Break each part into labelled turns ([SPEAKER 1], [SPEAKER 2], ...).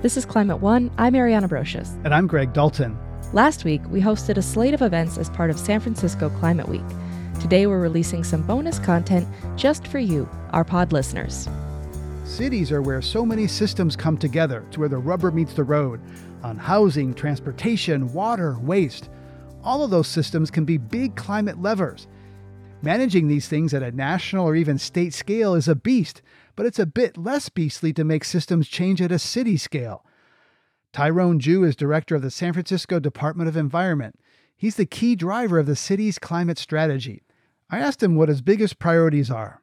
[SPEAKER 1] This is Climate One. I'm Ariana Brocious.
[SPEAKER 2] And I'm Greg Dalton.
[SPEAKER 1] Last week, we hosted a slate of events as part of San Francisco Climate Week. Today, we're releasing some bonus content just for you, our pod listeners.
[SPEAKER 2] Cities are where so many systems come together. It's where the rubber meets the road on housing, transportation, water, waste. All of those systems can be big climate levers. Managing these things at a national or even state scale is a beast, but it's a bit less beastly to make systems change at a city scale. Tyrone Jew is director of the San Francisco Department of Environment. He's the key driver of the city's climate strategy. I asked him what his biggest priorities are.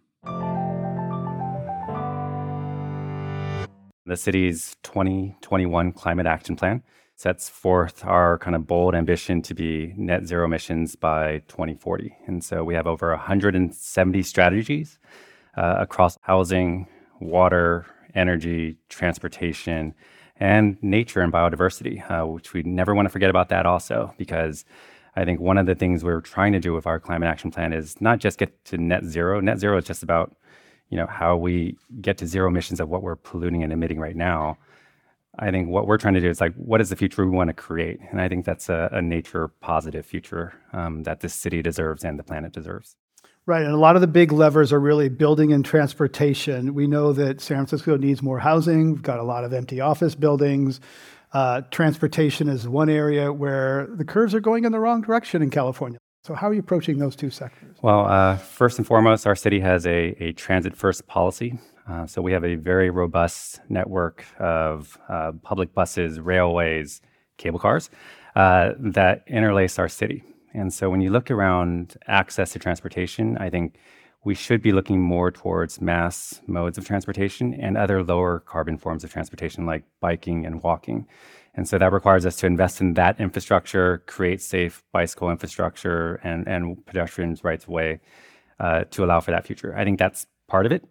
[SPEAKER 3] The city's 2021 Climate Action Plan sets forth our kind of bold ambition to be net zero emissions by 2040. And so we have over 170 strategies across housing, water, energy, transportation, and nature and biodiversity, which we never want to forget about that also, because I think one of the things we're trying to do with our climate action plan is not just get to net zero. Net zero is just about, how we get to zero emissions of what we're polluting and emitting right now. I think what we're trying to do is what is the future we want to create? And I think that's a nature positive future that this city deserves and the planet deserves.
[SPEAKER 2] Right, and a lot of the big levers are really building and transportation. We know that San Francisco needs more housing. We've got a lot of empty office buildings. Transportation is one area where the curves are going in the wrong direction in California. So how are you approaching those two sectors?
[SPEAKER 3] Well, first and foremost, our city has a transit-first policy. So we have a very robust network of public buses, railways, cable cars that interlace our city. And so when you look around access to transportation, I think we should be looking more towards mass modes of transportation and other lower carbon forms of transportation like biking and walking. And so that requires us to invest in that infrastructure, create safe bicycle infrastructure and pedestrians' rights of way to allow for that future. I think that's part of it.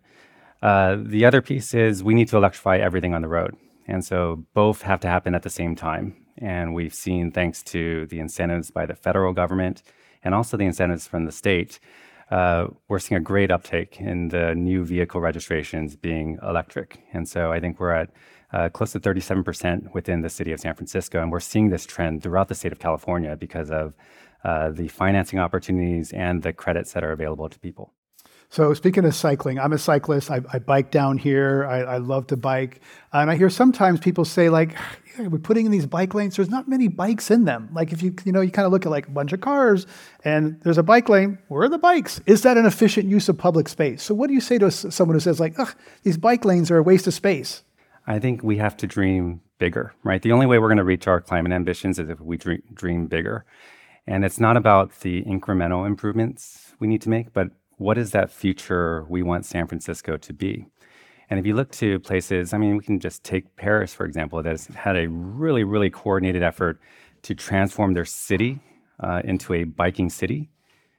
[SPEAKER 3] The other piece is we need to electrify everything on the road. And so both have to happen at the same time. And we've seen, thanks to the incentives by the federal government and also the incentives from the state, we're seeing a great uptake in the new vehicle registrations being electric. And so I think we're at close to 37% within the city of San Francisco. And we're seeing this trend throughout the state of California because of the financing opportunities and the credits that are available to people.
[SPEAKER 2] So speaking of cycling, I'm a cyclist. I bike down here. I love to bike. And I hear sometimes people say we're putting in these bike lanes. There's not many bikes in them. Like if you kind of look at a bunch of cars and there's a bike lane, where are the bikes? Is that an efficient use of public space? So what do you say to someone who says these bike lanes are a waste of space?
[SPEAKER 3] I think we have to dream bigger, right? The only way we're going to reach our climate ambitions is if we dream bigger. And it's not about the incremental improvements we need to make, but what is that future we want San Francisco to be? And if you look to places, we can just take Paris, for example, that has had a really, really coordinated effort to transform their city into a biking city.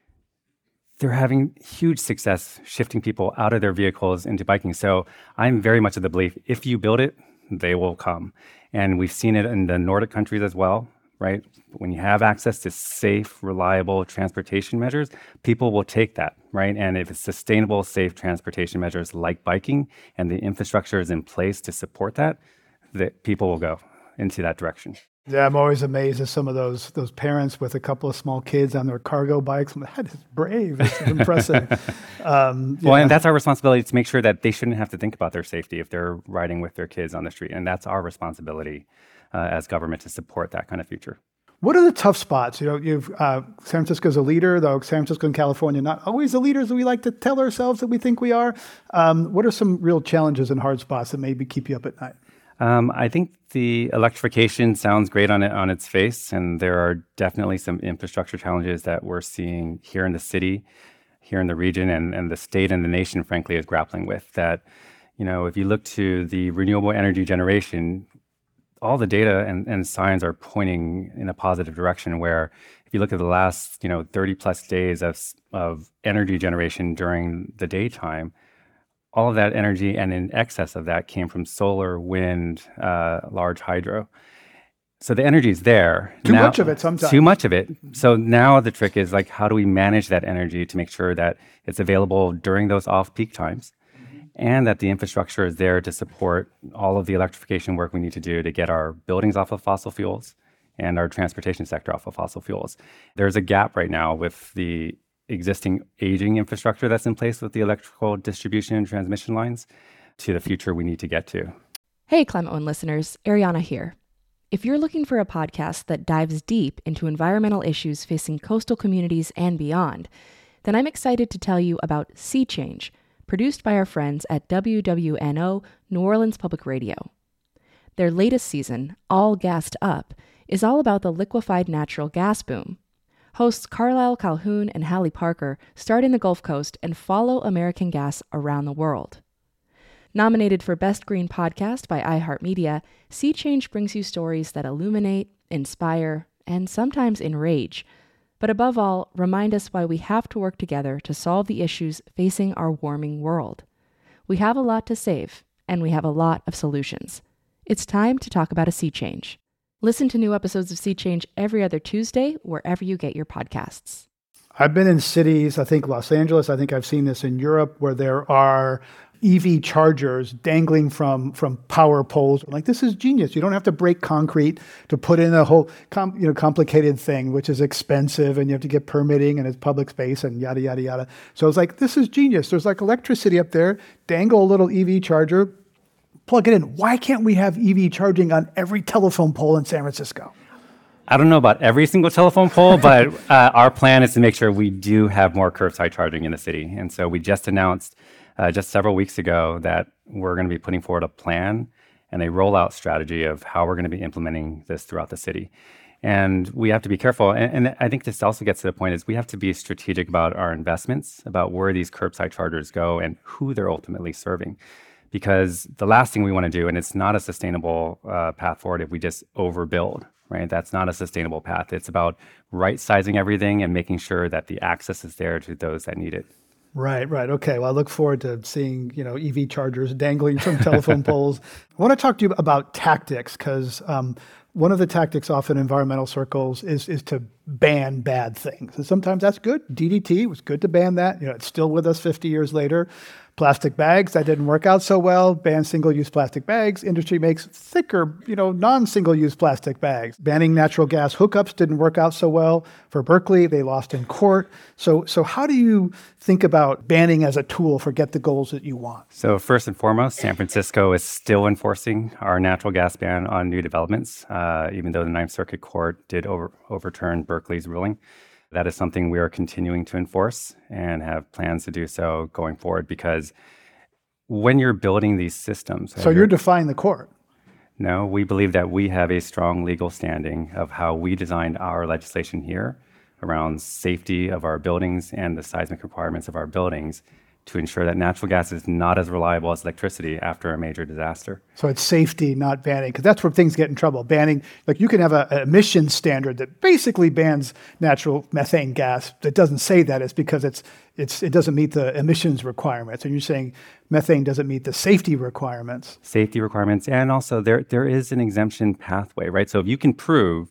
[SPEAKER 3] They're having huge success shifting people out of their vehicles into biking. So I'm very much of the belief, if you build it, they will come. And we've seen it in the Nordic countries as well, right? When you have access to safe, reliable transportation measures, people will take that, right? And if it's sustainable, safe transportation measures like biking and the infrastructure is in place to support that, people will go into that direction.
[SPEAKER 2] Yeah, I'm always amazed at some of those parents with a couple of small kids on their cargo bikes. That is brave. It's impressive.
[SPEAKER 3] Well, and that's our responsibility to make sure that they shouldn't have to think about their safety if they're riding with their kids on the street. And that's our responsibility as government to support that kind of future.
[SPEAKER 2] What are the tough spots? You've San Francisco's a leader, though San Francisco and California not always the leaders that we like to tell ourselves that we think we are. What are some real challenges and hard spots that maybe keep you up at night?
[SPEAKER 3] I think the electrification sounds great on its face, and there are definitely some infrastructure challenges that we're seeing here in the city, here in the region, and the state and the nation, frankly, is grappling with. That, if you look to the renewable energy generation, all the data and signs are pointing in a positive direction, where if you look at the last 30 plus days of energy generation during the daytime, all of that energy and in excess of that came from solar, wind, large hydro. So the energy is there.
[SPEAKER 2] Too much of it sometimes.
[SPEAKER 3] Too much of it. So now the trick is how do we manage that energy to make sure that it's available during those off-peak times and that the infrastructure is there to support all of the electrification work we need to do to get our buildings off of fossil fuels and our transportation sector off of fossil fuels. There's a gap right now with the existing aging infrastructure that's in place with the electrical distribution and transmission lines to the future we need to get to.
[SPEAKER 1] Hey, Climate One listeners, Ariana here. If you're looking for a podcast that dives deep into environmental issues facing coastal communities and beyond, then I'm excited to tell you about Sea Change, produced by our friends at WWNO New Orleans Public Radio. Their latest season, All Gassed Up, is all about the liquefied natural gas boom. Hosts Carlisle Calhoun and Hallie Parker start in the Gulf Coast and follow American gas around the world. Nominated for Best Green Podcast by iHeartMedia, Sea Change brings you stories that illuminate, inspire, and sometimes enrage, but above all, remind us why we have to work together to solve the issues facing our warming world. We have a lot to save, and we have a lot of solutions. It's time to talk about a sea change. Listen to new episodes of Sea Change every other Tuesday, wherever you get your podcasts.
[SPEAKER 2] I've been in cities, I think Los Angeles, I think I've seen this in Europe, where there are EV chargers dangling from power poles. Like, this is genius. You don't have to break concrete to put in a whole complicated thing, which is expensive, and you have to get permitting, and it's public space, and yada, yada, yada. So it's like, this is genius. There's like electricity up there. Dangle a little EV charger, plug it in. Why can't we have EV charging on every telephone pole in San Francisco?
[SPEAKER 3] I don't know about every single telephone pole, but our plan is to make sure we do have more curbside charging in the city. And so we just announced just several weeks ago that we're going to be putting forward a plan and a rollout strategy of how we're going to be implementing this throughout the city. And we have to be careful. And I think this also gets to the point is we have to be strategic about our investments, about where these curbside chargers go and who they're ultimately serving. Because the last thing we want to do, and it's not a sustainable path forward if we just overbuild, right? That's not a sustainable path. It's about right-sizing everything and making sure that the access is there to those that need it.
[SPEAKER 2] Right. Okay. Well, I look forward to seeing, EV chargers dangling from telephone poles. I want to talk to you about tactics, because one of the tactics often in environmental circles is to ban bad things. And sometimes that's good. DDT was good to ban that. It's still with us 50 years later. Plastic bags, that didn't work out so well. Ban single-use plastic bags. Industry makes thicker, non-single-use plastic bags. Banning natural gas hookups didn't work out so well. For Berkeley, they lost in court. So how do you think about banning as a tool for get the goals that you want?
[SPEAKER 3] So first and foremost, San Francisco is still enforcing our natural gas ban on new developments, even though the Ninth Circuit Court did overturn Berkeley's ruling. That is something we are continuing to enforce and have plans to do so going forward, because when you're building these systems...
[SPEAKER 2] So you're defying the court?
[SPEAKER 3] No, we believe that we have a strong legal standing of how we designed our legislation here around safety of our buildings and the seismic requirements of our buildings to ensure that natural gas is not as reliable as electricity after a major disaster.
[SPEAKER 2] So it's safety, not banning, because that's where things get in trouble. Banning, like you can have an emissions standard that basically bans natural methane gas. That doesn't say that. It's because it doesn't meet the emissions requirements. And you're saying methane doesn't meet the safety requirements.
[SPEAKER 3] Safety requirements, and also there is an exemption pathway, right? So if you can prove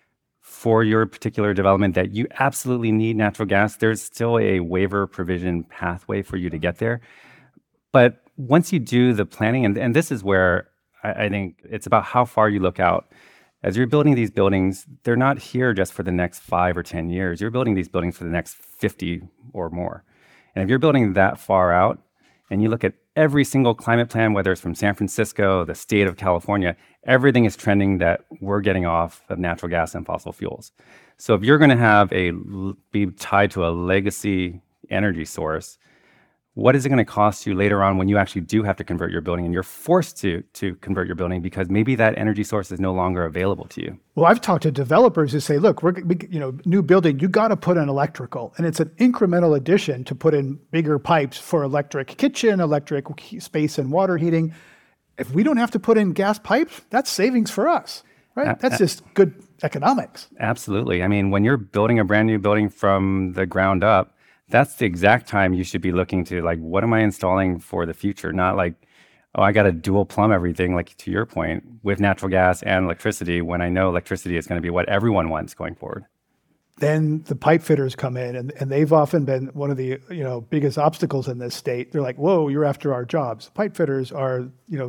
[SPEAKER 3] for your particular development that you absolutely need natural gas, there's still a waiver provision pathway for you to get there. But once you do the planning, and this is where I think it's about how far you look out. As you're building these buildings, they're not here just for the next 5 or 10 years. You're building these buildings for the next 50 or more. And if you're building that far out, and you look at every single climate plan, whether it's from San Francisco, the state of California, everything is trending that we're getting off of natural gas and fossil fuels. So if you're going to be tied to a legacy energy source, what is it going to cost you later on when you actually do have to convert your building and you're forced to convert your building because maybe that energy source is no longer available to you? Well,
[SPEAKER 2] I've talked to developers who say, look, new building, you got to put in electrical. And it's an incremental addition to put in bigger pipes for electric kitchen, electric space and water heating. If we don't have to put in gas pipes, that's savings for us, right? That's just good economics.
[SPEAKER 3] Absolutely. I mean, when you're building a brand new building from the ground up, that's the exact time you should be looking to, like, what am I installing for the future? Not like, oh, I got to dual plumb everything, like to your point, with natural gas and electricity, when I know electricity is going to be what everyone wants going forward.
[SPEAKER 2] Then the pipe fitters come in, and they've often been one of the biggest obstacles in this state. They're like, whoa, you're after our jobs. Pipe fitters are,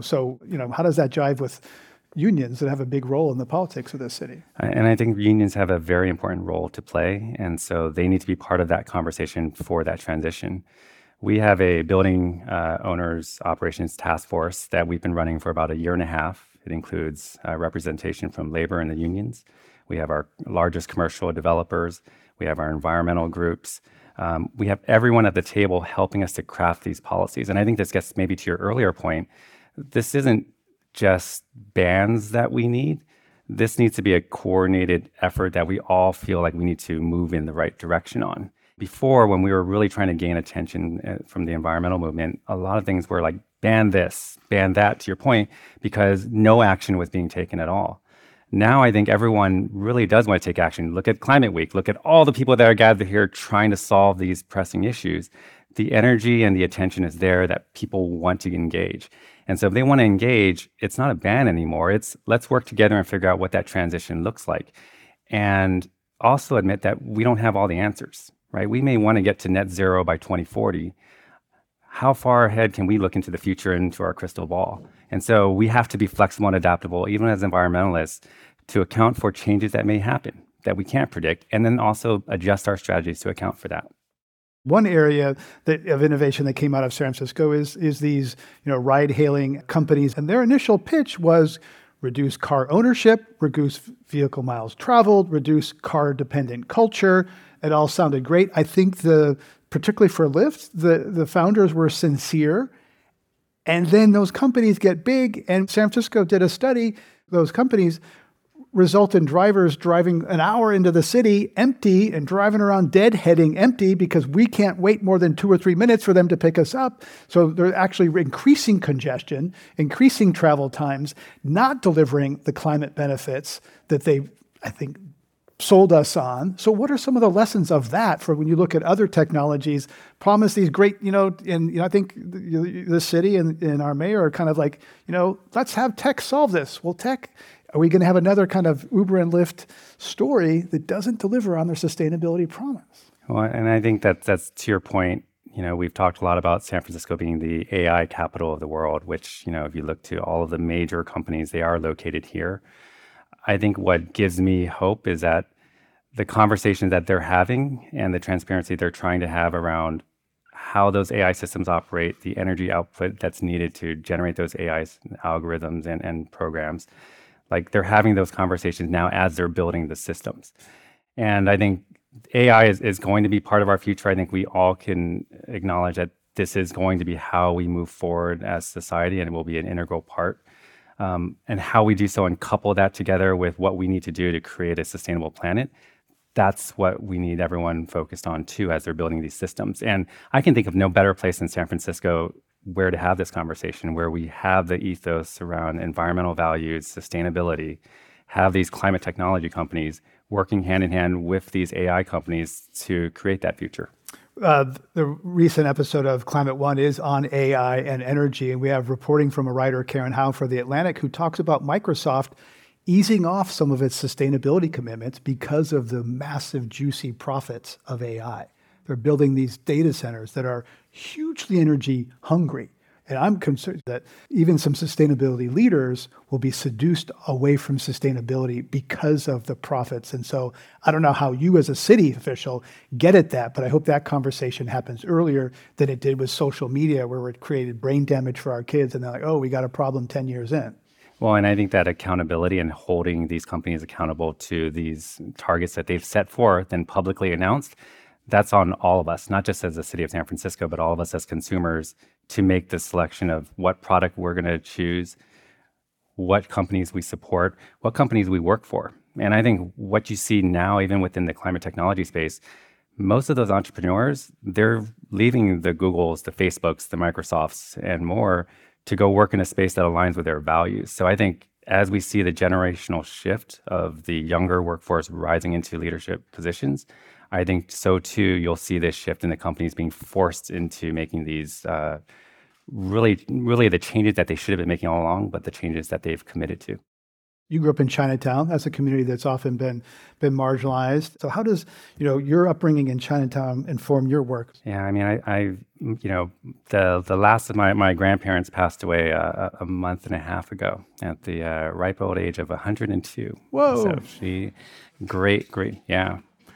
[SPEAKER 2] how does that jive with unions that have a big role in the politics of this city?
[SPEAKER 3] And I think unions have a very important role to play. And so they need to be part of that conversation for that transition. We have a building owners operations task force that we've been running for about a year and a half. It includes representation from labor and the unions. We have our largest commercial developers. We have our environmental groups. We have everyone at the table helping us to craft these policies. And I think this gets maybe to your earlier point. This isn't just bans that we need. This needs to be a coordinated effort that we all feel like we need to move in the right direction on. Before, when we were really trying to gain attention from the environmental movement, a lot of things were like, ban this, ban that, to your point, because no action was being taken at all. Now I think everyone really does want to take action. Look at Climate Week. Look at all the people that are gathered here trying to solve these pressing issues. The energy and the attention is there that people want to engage. And so if they want to engage, it's not a ban anymore. It's let's work together and figure out what that transition looks like. And also admit that we don't have all the answers, right? We may want to get to net zero by 2040. How far ahead can we look into the future, into our crystal ball? And so we have to be flexible and adaptable, even as environmentalists, to account for changes that may happen that we can't predict, and then also adjust our strategies to account for that.
[SPEAKER 2] One area of innovation that came out of San Francisco is these ride-hailing companies, and their initial pitch was reduce car ownership, reduce vehicle miles traveled, reduce car-dependent culture. It all sounded great. I think particularly for Lyft, the founders were sincere. And then those companies get big, and San Francisco did a study. Those companies result in drivers driving an hour into the city empty and driving around deadheading empty because we can't wait more than 2 or 3 minutes for them to pick us up. So they're actually increasing congestion, increasing travel times, not delivering the climate benefits that they, I think, sold us on. So what are some of the lessons of that for when you look at other technologies, promise these great, I think the city and our mayor are kind of like, let's have tech solve this. Well, are we going to have another kind of Uber and Lyft story that doesn't deliver on their sustainability promise?
[SPEAKER 3] Well, and I think that's to your point. We've talked a lot about San Francisco being the AI capital of the world, which, if you look to all of the major companies, they are located here. I think what gives me hope is that the conversations that they're having and the transparency they're trying to have around how those AI systems operate, the energy output that's needed to generate those AI algorithms and programs, like they're having those conversations now as they're building the systems. And I think AI is going to be part of our future. I think we all can acknowledge that this is going to be how we move forward as society, and it will be an integral part. And how we do so and couple that together with what we need to do to create a sustainable planet, that's what we need everyone focused on too as they're building these systems. And I can think of no better place than San Francisco where to have this conversation, where we have the ethos around environmental values, sustainability, have these climate technology companies working hand in hand with these AI companies to create that future.
[SPEAKER 2] The recent episode of Climate One is on AI and energy, and we have reporting from a writer, Karen Howe, for The Atlantic, who talks about Microsoft easing off some of its sustainability commitments because of the massive, juicy profits of AI. They're building these data centers that are hugely energy hungry. And I'm concerned that even some sustainability leaders will be seduced away from sustainability because of the profits. And so I don't know how you as a city official get at that, but I hope that conversation happens earlier than it did with social media, where it created brain damage for our kids. And they're like, oh, we got a problem 10 years in.
[SPEAKER 3] Well, and I think that accountability and holding these companies accountable to these targets that they've set forth and publicly announced, that's on all of us, not just as the city of San Francisco, but all of us as consumers, to make the selection of what product we're going to choose, what companies we support, what companies we work for. And I think what you see now, even within the climate technology space, most of those entrepreneurs, they're leaving the Googles, the Facebooks, the Microsofts, and more to go work in a space that aligns with their values. So I think as we see the generational shift of the younger workforce rising into leadership positions, I think so too, you'll see this shift in the companies being forced into making these really the changes that they should have been making all along, but the changes that they've committed to.
[SPEAKER 2] You grew up in Chinatown. That's a community that's often been marginalized. So how does, your upbringing in Chinatown inform your work?
[SPEAKER 3] Yeah, I mean, the last of my grandparents passed away a month and a half ago at the ripe old age of 102.
[SPEAKER 2] Whoa!
[SPEAKER 3] So great, yeah.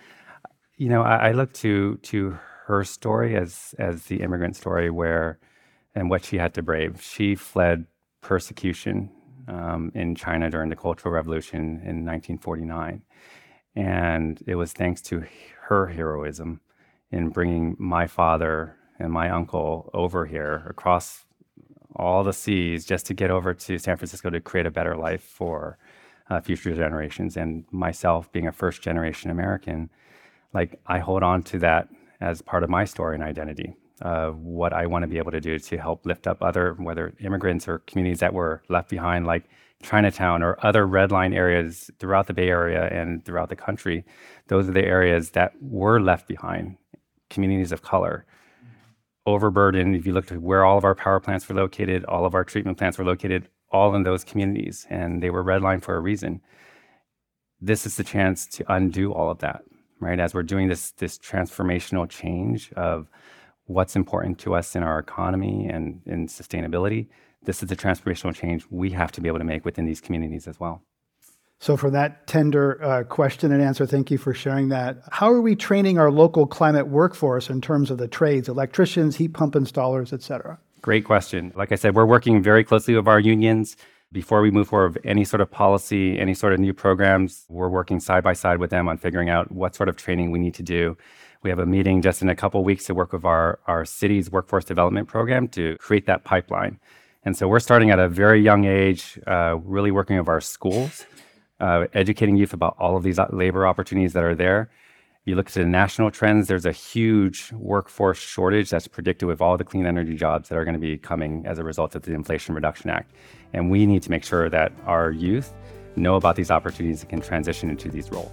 [SPEAKER 3] I look to her story as the immigrant story and what she had to brave. She fled persecution in China during the Cultural Revolution in 1949. And it was thanks to her heroism in bringing my father and my uncle over here across all the seas just to get over to San Francisco to create a better life for future generations. And myself, being a first-generation American, I hold on to that as part of my story and identity of what I want to be able to do to help lift up other, whether immigrants or communities that were left behind, like Chinatown or other red line areas throughout the Bay Area and throughout the country. Those are the areas that were left behind, communities of color. Overburdened, if you look at where all of our power plants were located, all of our treatment plants were located, all in those communities, and they were redlined for a reason. This is the chance to undo all of that, right? As we're doing this transformational change of what's important to us in our economy and in sustainability, this is the transformational change we have to be able to make within these communities as well.
[SPEAKER 2] So for that tender question and answer, thank you for sharing that. How are we training our local climate workforce in terms of the trades, electricians, heat pump installers, et cetera?
[SPEAKER 3] Great question. Like I said, we're working very closely with our unions. Before we move forward with any sort of policy, any sort of new programs, we're working side by side with them on figuring out what sort of training we need to do. We have a meeting just in a couple of weeks to work with our city's workforce development program to create that pipeline. And so we're starting at a very young age, really working with our schools, educating youth about all of these labor opportunities that are there. You look at the national trends, there's a huge workforce shortage that's predicted with all the clean energy jobs that are going to be coming as a result of the Inflation Reduction Act. And we need to make sure that our youth know about these opportunities and can transition into these roles.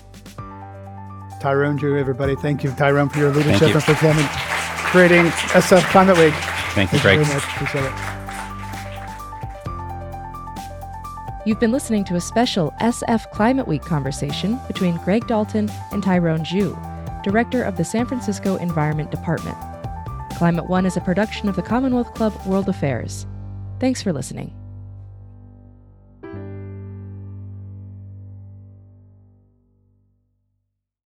[SPEAKER 2] Tyrone Zhu, everybody. Thank you, Tyrone, for your leadership and for creating SF Climate Week.
[SPEAKER 3] Thank you, Greg.
[SPEAKER 2] Very much. Appreciate it.
[SPEAKER 1] You've been listening to a special SF Climate Week conversation between Greg Dalton and Tyrone Zhu, Director of the San Francisco Environment Department. Climate One is a production of the Commonwealth Club World Affairs. Thanks for listening.